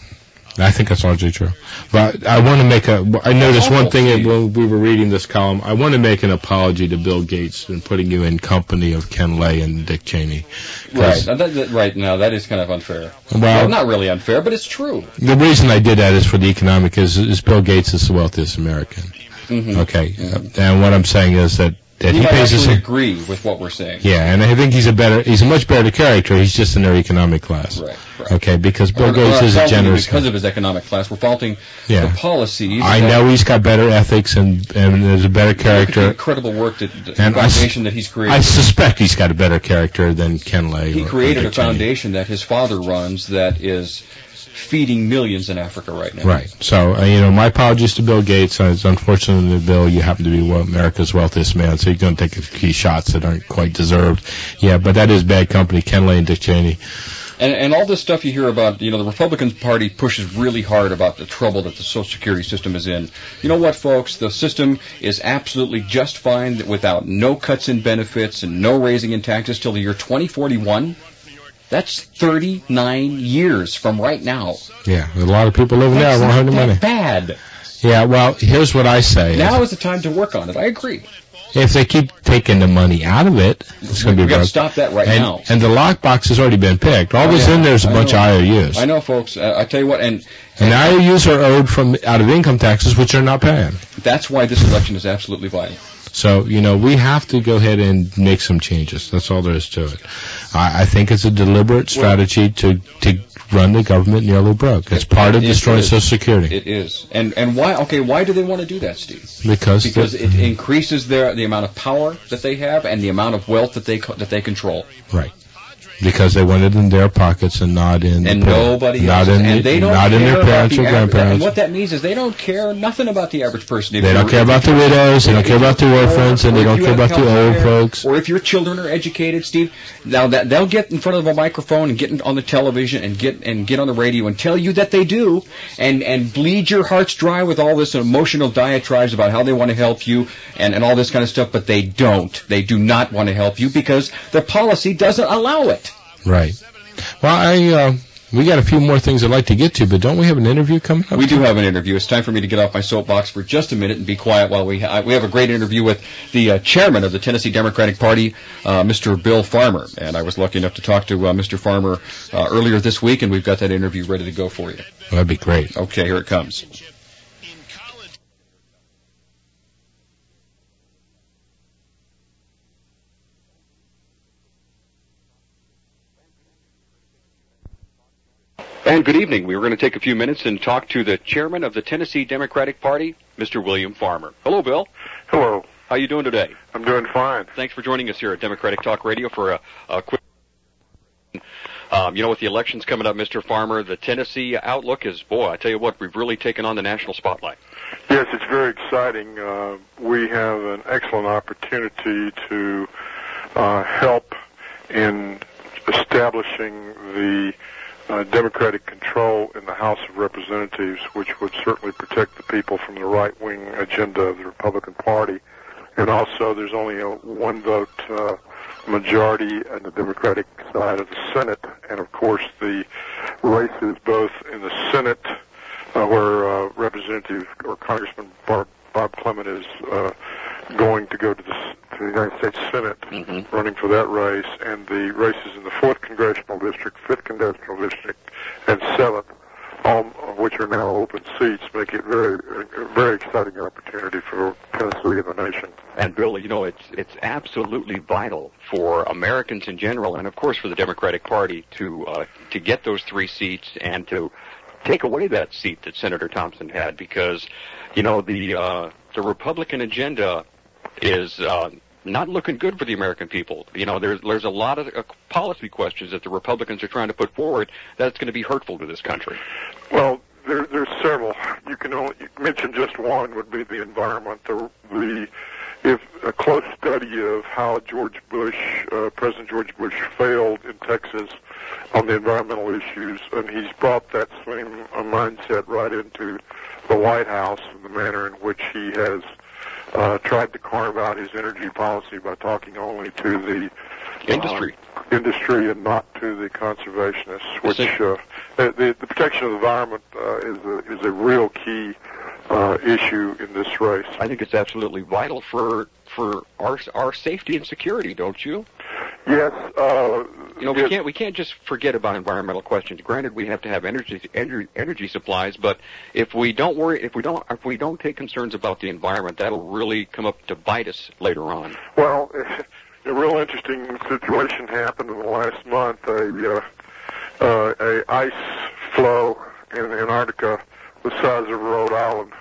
I think that's largely true. But I want to make a. I noticed one thing when we were reading this column. I want to make an apology to Bill Gates in putting you in company of Ken Lay and Dick Cheney. Right. Now that, that, right now, that is kind of unfair. Well, well, not really unfair, but it's true. The reason I did that is for the economic. Is, is Bill Gates is the wealthiest American. Mm-hmm. Okay. Mm-hmm. And what I'm saying is that. That you he might pays actually his, agree with what we're saying. Yeah, and I think he's a better, he's a much better character. He's just in their economic class. Right, right. Okay, because Bill we're, Gates we're is a generous because guy. of his economic class. We're faulting yeah. the policies. I know he's got better ethics and and is a better character. Look at the incredible work that the and foundation I, that he's created. I suspect he's got a better character than Ken Lay. He or, created or a foundation that his father runs that is feeding millions in Africa right now. Right. So, uh, you know, my apologies to Bill Gates. Uh, it's unfortunate, Bill, you happen to be well, America's wealthiest man, so you're going to take a few shots that aren't quite deserved. Yeah, but that is bad company, Ken Lay and Dick Cheney. And, and all this stuff you hear about, you know, the Republican Party pushes really hard about the trouble that the Social Security system is in. You know what, folks? The system is absolutely just fine without no cuts in benefits and no raising in taxes till the year twenty forty-one. That's thirty-nine years from right now. Yeah, a lot of people living there won't have the money. That's not bad. Yeah, well, here's what I say. Now is the time to work on it. I agree. If they keep taking the money out of it, it's going to be We've got broke. to stop that right and, now. And the lockbox has already been picked. All oh, that's yeah. in there is a I bunch know. of I O Us. I know, folks. Uh, I tell you what, and, and, and I O Us are owed from out of income taxes, which they're not paying. That's why this election is absolutely vital. So, you know, we have to go ahead and make some changes. That's all there is to it. I, I think it's a deliberate strategy to, to run the government nearly broke. It's part of it, destroying it Social Security. It is. And and why, okay, why do they want to do that, Steve? Because Because the, it increases their the amount of power that they have and the amount of wealth that they that they control. Right. Because they want it in their pockets and not in and the nobody not else. In and the, they don't not care in their parents about or the average, grandparents. and what that means is they don't care nothing about the average person. If they don't care about the widows, they don't care about the orphans, and they don't care about the old folks. Or if your children are educated, Steve, now that they'll get in front of a microphone and get on the television and get and get on the radio and tell you that they do, and and bleed your hearts dry with all this emotional diatribes about how they want to help you and and all this kind of stuff, but they don't. They do not want to help you because their policy doesn't allow it. Right. Well, I uh, We got a few more things I'd like to get to, but don't we have an interview coming up? We do have an interview. It's time for me to get off my soapbox for just a minute and be quiet while we ha- we have a great interview with the uh, chairman of the Tennessee Democratic Party, uh, Mister Bill Farmer. And I was lucky enough to talk to uh, Mister Farmer uh, earlier this week, and we've got that interview ready to go for you. That'd be great. Okay, here it comes. And good evening. We were going to take a few minutes and talk to the chairman of the Tennessee Democratic Party, Mister William Farmer. Hello, Bill. Hello. How you doing today? I'm doing fine. Thanks for joining us here at Democratic Talk Radio for a, a quick... Um, you know, with the elections coming up, Mister Farmer, the Tennessee outlook is, boy, I tell you what, we've really taken on the national spotlight. Yes, it's very exciting. Uh, we have an excellent opportunity to uh, help in establishing the Uh, Democratic control in the House of Representatives, which would certainly protect the people from the right-wing agenda of the Republican Party. And also, there's only a one-vote uh, majority on the Democratic side of the Senate. And, of course, the races both in the Senate, uh, where uh, Representative or Congressman Bob, Bob Clement is uh, going to go to the, to the United States Senate, mm-hmm. running for that race, and the races in the fourth Congressional District, fifth Congressional District, and seventh, all of which are now open seats, make it very, a very exciting opportunity for Tennessee and the nation. And, Bill, you know, it's it's absolutely vital for Americans in general, and, of course, for the Democratic Party to uh, to get those three seats and to take away that seat that Senator Thompson had, because, you know, the uh, the Republican agenda is uh, not looking good for the American people. You know, there's there's a lot of uh, policy questions that the Republicans are trying to put forward that's going to be hurtful to this country. Well, there, there's several. You can only you mention just one would be the environment. The, the if a close study of how George Bush, uh, President George Bush, failed in Texas on the environmental issues, and he's brought that same uh, mindset right into the White House in the manner in which he has uh, tried to carve out his energy policy by talking only to the industry, uh, industry, and not to the conservationists. Which uh, the, the protection of the environment uh, is a, is a real key uh, issue in this race. I think it's absolutely vital for for our our safety and security, don't you? Yes. Uh, you know, we can't we can't just forget about environmental questions. Granted, we have to have energy energy, energy supplies, but if we don't worry, if we don't if we don't take concerns about the environment, that'll really come up to bite us later on. Well, a real interesting situation happened in the last month. A uh, uh, a ice flow in Antarctica the size of Rhode Island.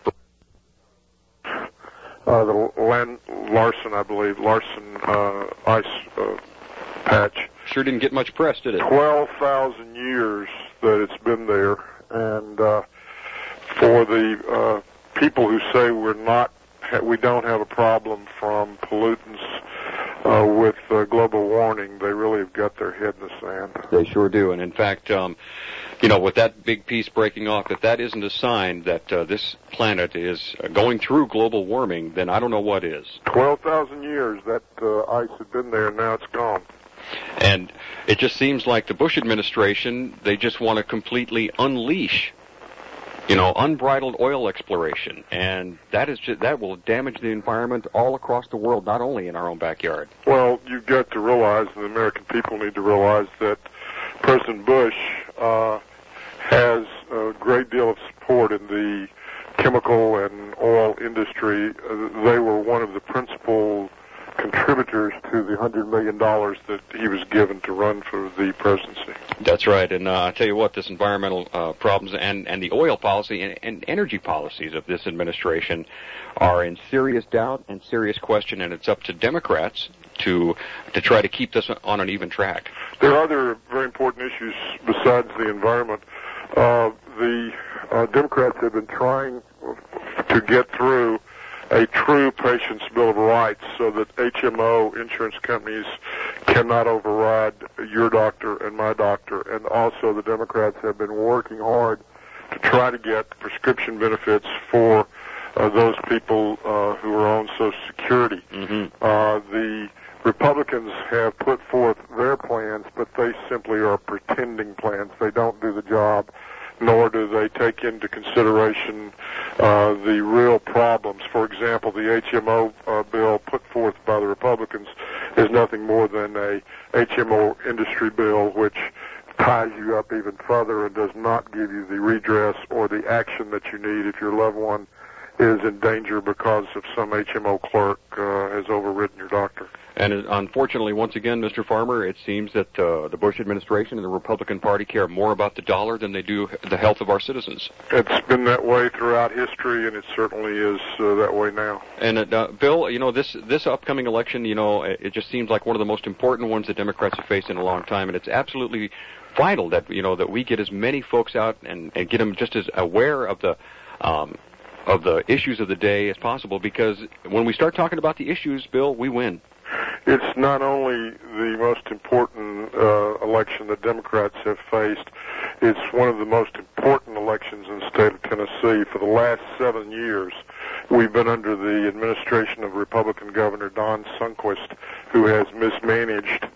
Uh, the Len Larson, I believe, Larson uh, ice uh, patch. Sure didn't get much press, did it? twelve thousand years that it's been there. And uh, for the uh, people who say we're not, we don't have a problem from pollutants uh, with uh, global warming, they really have got their head in the sand. They sure do. And in fact, um, you know, with that big piece breaking off, if that isn't a sign that uh, this planet is uh, going through global warming, then I don't know what is. twelve thousand years that uh, ice had been there, and now it's gone. And it just seems like the Bush administration, they just want to completely unleash, you know, unbridled oil exploration. And that is just, that will damage the environment all across the world, not only in our own backyard. Well, you've got to realize, and the American people need to realize, that President Bush uh, has a great deal of support in the chemical and oil industry. Uh, they were one of the principal contributors to the one hundred million dollars that he was given to run for the presidency. That's right. And uh, I tell you what, this environmental uh, problems and, and the oil policy and, and energy policies of this administration are in serious doubt and serious question, and it's up to Democrats to to try to keep this on an even track. There are other very important issues besides the environment. Uh, the uh, Democrats have been trying to get through a true patient's Bill of Rights so that H M O insurance companies cannot override your doctor and my doctor. And also the Democrats have been working hard to try to get prescription benefits for uh, those people uh, who are on Social Security. Mm-hmm. Uh, the Republicans have put forth their plans, but they simply are pretending plans. They don't do the job, nor do they take into consideration uh, the real problems. For example, the H M O uh, bill put forth by the Republicans is nothing more than a H M O industry bill, which ties you up even further and does not give you the redress or the action that you need if your loved one is in danger because of some H M O clerk uh, has overridden your doctor. And uh, unfortunately, once again, Mister Farmer, it seems that uh, the Bush administration and the Republican Party care more about the dollar than they do the health of our citizens. It's been that way throughout history, and it certainly is uh, that way now. And uh, Bill, you know, this this upcoming election, you know, it just seems like one of the most important ones that Democrats have faced in a long time, and it's absolutely vital that you know that we get as many folks out and, and get them just as aware of the um, of the issues of the day as possible, because when we start talking about the issues, Bill, we win. It's not only the most important uh, election that Democrats have faced, it's one of the most important elections in the state of Tennessee. For the last seven years, we've been under the administration of Republican Governor Don Sundquist, who has mismanaged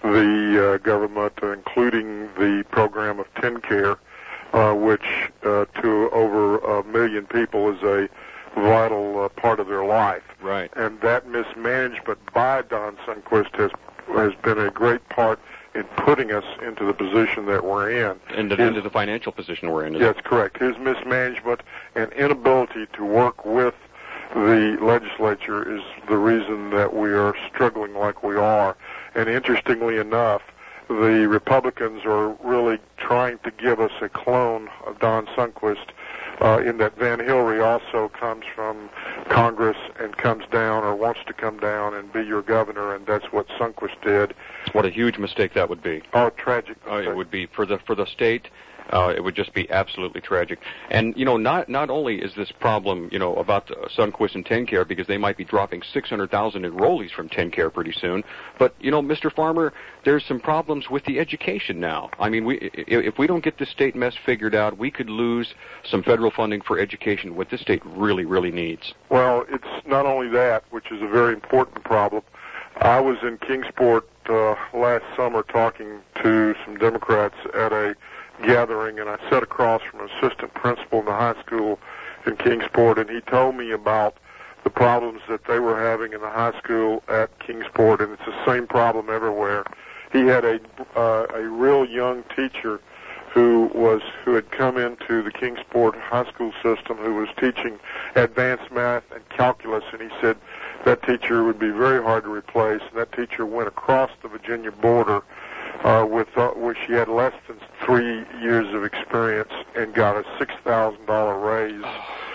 the uh, government, uh, including the program of TennCare, uh, which uh, to over a million people is a vital uh, part of their life. Right. And that mismanagement by Don Sundquist has has been a great part in putting us into the position that we're in. Into, His, into the financial position we're in. That's correct. His mismanagement and inability to work with the legislature is the reason that we are struggling like we are. And interestingly enough, the Republicans are really trying to give us a clone of Don Sundquist, uh, in that Van Hillary also comes from Congress and comes down or wants to come down and be your governor, and that's what Sundquist did. What a huge mistake that would be. Oh, tragic mistake. Oh, it would be for the for the state. Uh, it would just be absolutely tragic. And, you know, not not only is this problem, you know, about uh, Sundquist and TennCare, because they might be dropping six hundred thousand enrollees from TennCare pretty soon, but, you know, Mister Farmer, there's some problems with the education now. I mean, we if we don't get the state mess figured out, we could lose some federal funding for education, what this state really, really needs. Well, it's not only that, which is a very important problem. I was in Kingsport uh, last summer talking to some Democrats at a gathering, and I sat across from an assistant principal in the high school in Kingsport, and he told me about the problems that they were having in the high school at Kingsport, and it's the same problem everywhere. He had a uh, a real young teacher who was who had come into the Kingsport high school system, who was teaching advanced math and calculus, and he said that teacher would be very hard to replace, and that teacher went across the Virginia border Uh, with uh, where she had less than three years of experience and got a six thousand dollar raise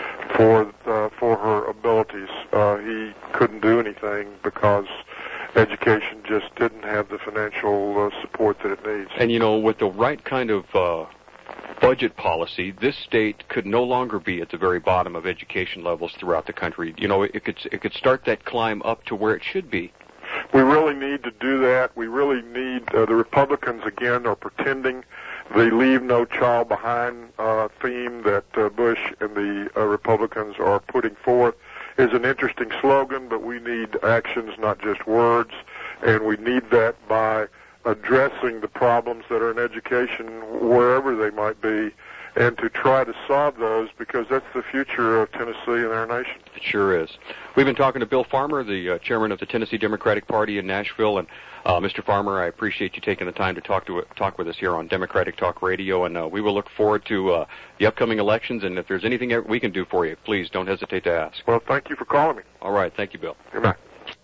for uh, for her abilities. Uh, he couldn't do anything because education just didn't have the financial uh, support that it needs. And you know, with the right kind of uh, budget policy, this state could no longer be at the very bottom of education levels throughout the country. You know, it could it could start that climb up to where it should be. We really need to do that. We really need, uh, the Republicans, again, are pretending the leave no child behind uh, theme that uh, Bush and the uh, Republicans are putting forth is an interesting slogan, but we need actions, not just words, and we need that by addressing the problems that are in education wherever they might be, and to try to solve those, because that's the future of Tennessee and our nation. It sure is. We've been talking to Bill Farmer, the uh, chairman of the Tennessee Democratic Party in Nashville, and uh, Mister Farmer, I appreciate you taking the time to talk to talk with us here on Democratic Talk Radio, and uh, we will look forward to uh, the upcoming elections, and if there's anything we can do for you, please don't hesitate to ask. Well, thank you for calling me. All right. Thank you, Bill. Good night.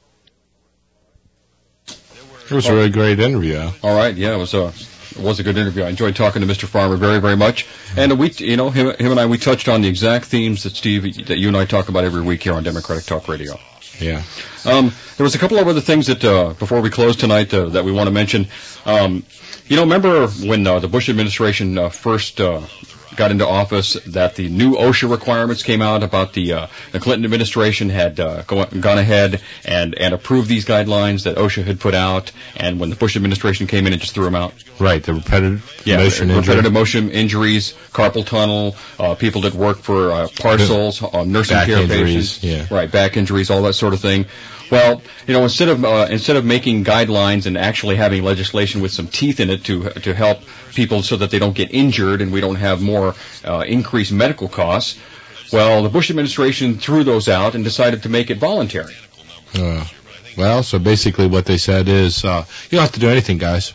It was a really great interview. All right. Yeah, it was a... It was a good interview. I enjoyed talking to Mister Farmer very, very much. And we, you know, him, him and I, we touched on the exact themes that Steve, that you and I talk about every week here on Democratic Talk Radio. Yeah. Um, there was a couple of other things that, uh, before we close tonight, uh, that we want to mention. Um, you know, remember when uh, the Bush administration uh, first uh, got into office, that the new OSHA requirements came out about the uh, the Clinton administration had uh, go, gone ahead and, and approved these guidelines that OSHA had put out, and when the Bush administration came in and just threw them out. Right, the repetitive yeah, motion repetitive injury. motion injuries, carpal tunnel, uh, people that work for uh, parcels, uh, nursing back care injuries, patients, yeah. right, back injuries, all that sort of thing. Well, you know, instead of uh, instead of making guidelines and actually having legislation with some teeth in it to to help people so that they don't get injured and we don't have more uh, increased medical costs, well, the Bush administration threw those out and decided to make it voluntary. Uh, well, so basically what they said is, uh, you don't have to do anything, guys.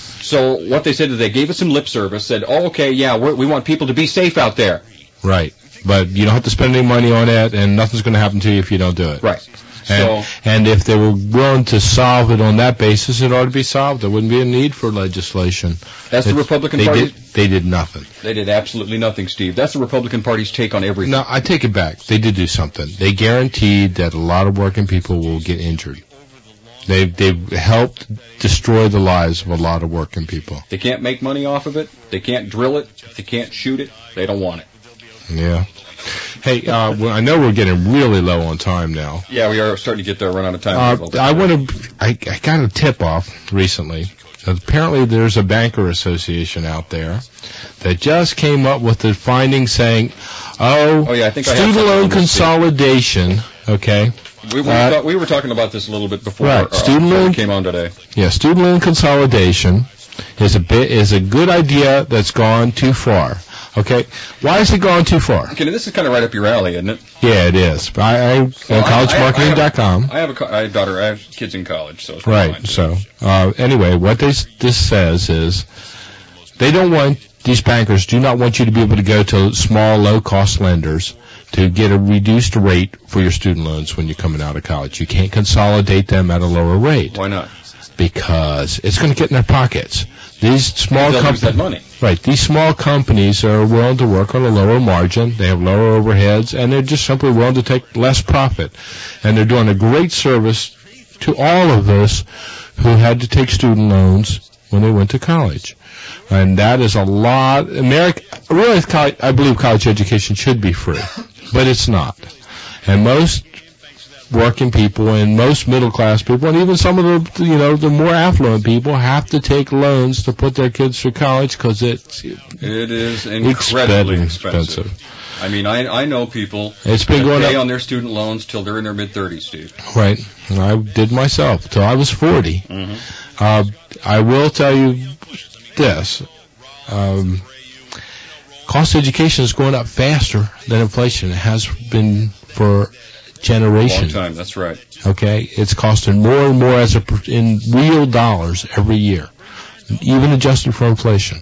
So what they said is they gave us some lip service, said, oh, okay, yeah, we're, we want people to be safe out there. Right. But you don't have to spend any money on it, and nothing's going to happen to you if you don't do it. Right. And, so, and if they were willing to solve it on that basis, it ought to be solved. There wouldn't be a need for legislation. That's it, the Republican they Party? Did, they did nothing. They did absolutely nothing, Steve. That's the Republican Party's take on everything. No, I take it back. They did do something. They guaranteed that a lot of working people will get injured. They've, they've helped destroy the lives of a lot of working people. They can't make money off of it. They can't drill it. They can't shoot it. They don't want it. Yeah. Hey, uh, well, I know we're getting really low on time now. Yeah, we are starting to get there, run out of time. Uh, I want to. I, I got a tip off recently. Apparently, there's a banker association out there that just came up with the findings saying, "Oh, oh yeah, I think I student loan consolidation." Okay. We were, uh, we were talking about this a little bit before. Right. Uh, student loan came on today. Yeah, student loan consolidation is a bit is a good idea that's gone too far. Okay, why has it gone too far? Okay, this is kind of right up your alley, isn't it? Yeah, it is. I, I on well, college marketing dot com. I have a, I have a daughter. I have kids in college, so it's right. Fine. So uh, anyway, what this this says is they don't want these bankers do not want you to be able to go to small, low cost lenders to get a reduced rate for your student loans when you're coming out of college. You can't consolidate them at a lower rate. Why not? Because it's going to get in their pockets. These small companies, that money. Right? These small companies are willing to work on a lower margin. They have lower overheads, and they're just simply willing to take less profit. And they're doing a great service to all of us who had to take student loans when they went to college. And that is a lot. America, really, I believe college education should be free, but it's not. And most working people and most middle class people and even some of the, you know, the more affluent people have to take loans to put their kids through college because it's it is incredibly expensive. expensive. I mean, I I know people it's been that going pay up on their student loans till they're in their mid thirties, Steve. Right. And I did myself till I was forty. Mm-hmm. Uh, I will tell you this. Um, cost of education is going up faster than inflation. It has been for generations. Long time, that's right. Okay? It's costing more and more as a, in real dollars every year, even adjusted for inflation.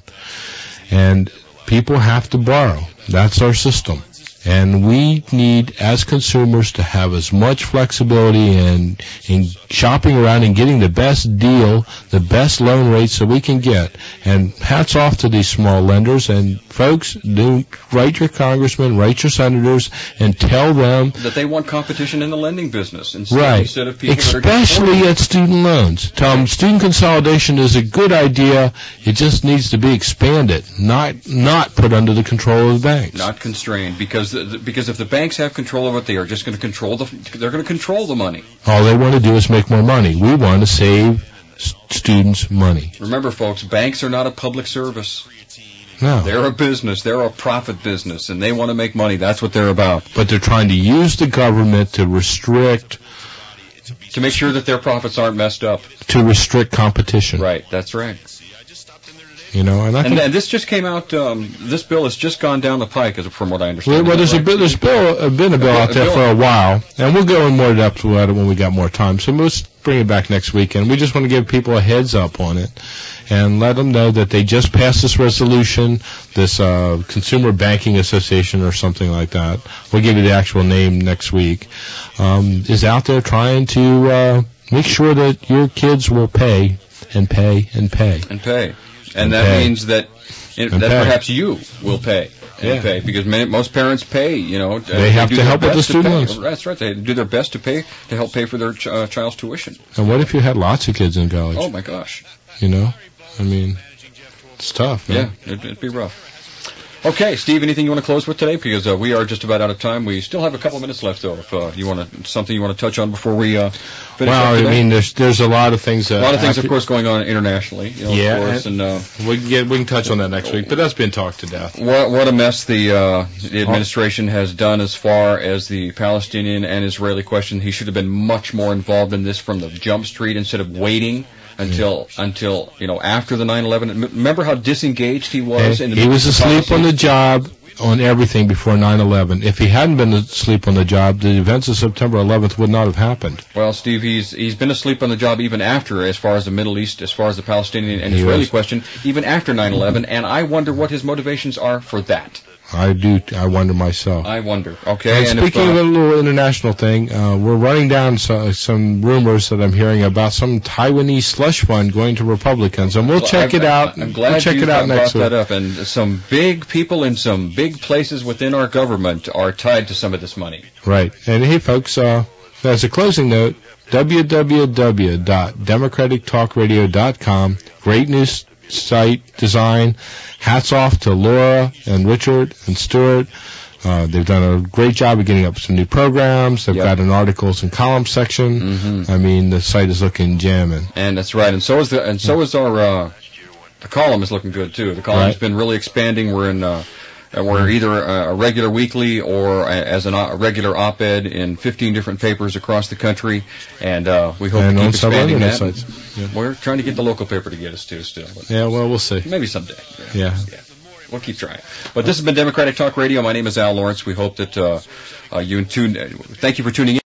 And people have to borrow. That's our system. And we need, as consumers, to have as much flexibility in, in shopping around and getting the best deal, the best loan rates that we can get. And hats off to these small lenders. And folks, do write your congressmen, write your senators, and tell them that they want competition in the lending business instead, right. instead of people especially that are at student loans. Tell them student consolidation is a good idea. It just needs to be expanded, not not put under the control of the banks. Not constrained, because the, because if the banks have control of it, they are just going to control the they're going to control the money. All they want to do is make more money. We want to save students money. Remember, folks, banks are not a public service. No. They're a business. They're a profit business, and they want to make money. That's what they're about. But they're trying to use the government to restrict... To make sure that their profits aren't messed up. To restrict competition. Right, that's right. You know, and I and, think... and this just came out, um, this bill has just gone down the pike, from what I understand. Well, there's, right? a bill, there's bill, been a bill out there for a while, and we'll go in more depth about it when we got more time. So let's bring it back next weekend. We just want to give people a heads up on it and let them know that they just passed this resolution, this uh, Consumer Banking Association or something like that. We'll give you the actual name next week. Um, is out there trying to uh, make sure that your kids will pay and pay and pay. And pay. And, and that pay. means that it, that pay. perhaps you will pay and yeah. pay because many, most parents pay. You know, they, they have to help with the student loans. That's right. They do their best to pay to help pay for their ch- uh, child's tuition. And what if you had lots of kids in college? Oh my gosh! You know, I mean, it's tough. Man. Yeah, it'd, it'd be rough. Okay, Steve, anything you want to close with today? Because uh, we are just about out of time. We still have a couple minutes left, though. If uh, you want to, something you want to touch on before we uh, finish well, up today? I mean, there's there's a lot of things. That a lot of things, I of course, going on internationally. You know, yeah, of course, and, and uh, we can get we can touch on that next week. But that's been talked to death. What what a mess the uh, the administration has done as far as the Palestinian and Israeli question. He should have been much more involved in this from the jump street instead of waiting until yeah. until you know after the nine eleven. Remember how disengaged he was. And in the he was asleep on the job on everything before nine eleven. If he hadn't been asleep on the job, the events of September eleventh would not have happened. Well, Steve, he's he's been asleep on the job even after, as far as the Middle East, as far as the Palestinian and he Israeli was. question, even after nine eleven. And I wonder what his motivations are for that. I do. I wonder myself. I wonder. Okay. And, and speaking if, uh, of a little international thing, uh, we're running down so, some rumors that I'm hearing about some Taiwanese slush fund going to Republicans, and we'll check I'm, it out. I'm glad we'll check you it out next brought week. that up. And some big people in some big places within our government are tied to some of this money. Right. And hey, folks, uh, as a closing note, w w w dot democratic talk radio dot com. Great news site design. Hats off to Laura and Richard and Stuart. Uh, they've done a great job of getting up some new programs. They've yep. got an articles and columns section. Mm-hmm. I mean, the site is looking jamming. And that's right. And so is the and so is our uh, the column is looking good too. The column's right. been really expanding. We're in. Uh, And we're either a regular weekly or as an, a regular op-ed in fifteen different papers across the country, and uh, we hope and to keep expanding that. Sites. Yeah. We're trying to get the local paper to get us too still. But yeah, well, we'll see. Maybe someday. Yeah. yeah. yeah. We'll keep trying. But this has been Democratic Talk Radio. My name is Al Lawrence. We hope that uh, uh, you tune. Thank you for tuning in.